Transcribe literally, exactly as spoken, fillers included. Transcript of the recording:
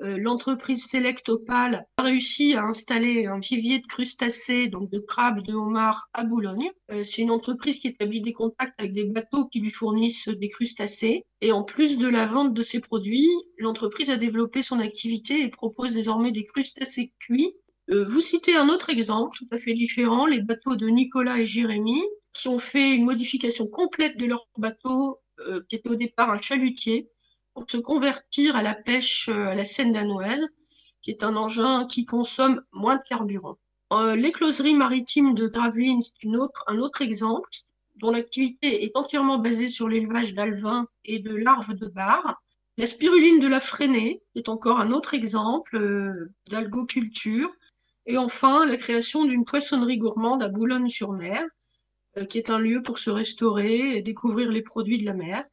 euh, l'entreprise Select Opal a réussi à installer un vivier de crustacés, donc de crabes, de homards à Boulogne. Euh, c'est une entreprise qui établit des contacts avec des bateaux qui lui fournissent des crustacés. Et en plus de la vente de ces produits, l'entreprise a développé son activité et propose désormais des crustacés cuits. Euh, vous citez un autre exemple tout à fait différent, les bateaux de Nicolas et Jérémy, qui ont fait une modification complète de leur bateau, euh, qui était au départ un chalutier, pour se convertir à la pêche euh, à la Seine danoise, qui est un engin qui consomme moins de carburant. Euh, l'écloserie maritime de Gravelines, c'est une autre, un autre exemple, dont l'activité est entièrement basée sur l'élevage d'alevins et de larves de bar. La spiruline de la Fresnay est encore un autre exemple euh, d'algoculture. Et enfin, la création d'une poissonnerie gourmande à Boulogne-sur-Mer, euh, qui est un lieu pour se restaurer et découvrir les produits de la mer.